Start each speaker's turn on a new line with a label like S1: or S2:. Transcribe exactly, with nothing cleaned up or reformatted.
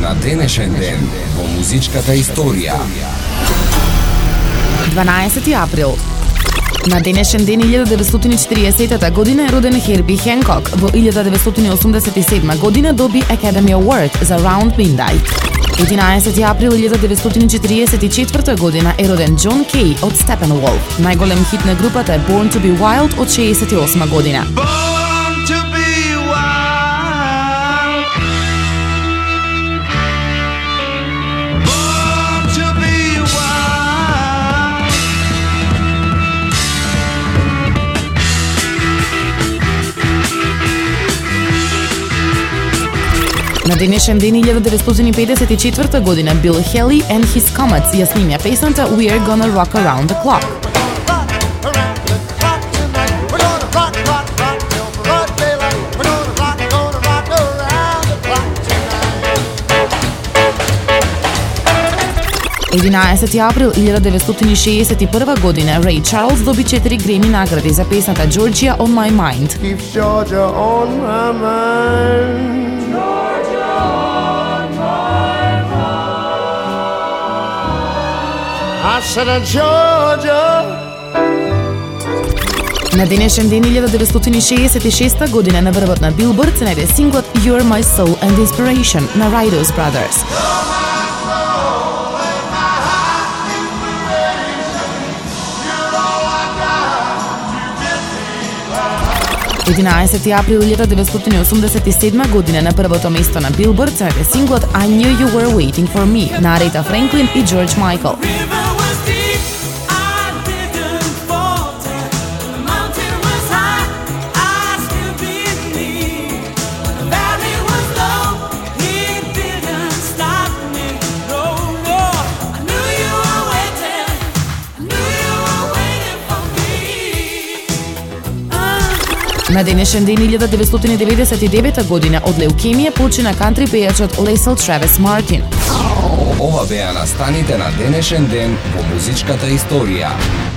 S1: на денешен ден во музичката историја.
S2: дванаесети април. На денешен ден илјада деветстотини и четиридесета година е роден Херби Хенкок. Во илјада деветстотини и осумдесет и седма година доби Academy Award за Round Midnight. единаесети април илјада деветстотини и четиридесет и четврта година е роден Џон Кеј од Steppenwolf. Најголем хит на групата е Born to be Wild од шеесет и осма година. На денешен ден илјада деветстотини и педесет и четврта година Бил Хели and His Comets ја снимја песната We're Gonna Rock Around the Clock. единаесети април илјада деветстотини и шеесет и прва година Рей Чарлс доби четири Греми награди за песната Georgia on My Mind.
S3: Keeps Georgia on my mind. I said Georgia.
S2: На денешен ден илјада деветстотини и шеесет и шеста година на врвот на Билборд се најде синглот You're My Soul and Inspiration на Riders Brothers. единаесети април илјада деветстотини и осумдесет и седма година на првото место на Билборд се најде синглот I Knew You Were Waiting For Me на Аретha Френклин и Джордж Майкл. На денешен ден илјада деветстотини и деветдесет и девета година од леукемија почина кантри пејачот Лесел Травис Мартин.
S1: Ова беа настаните на денешен ден во музичката историја.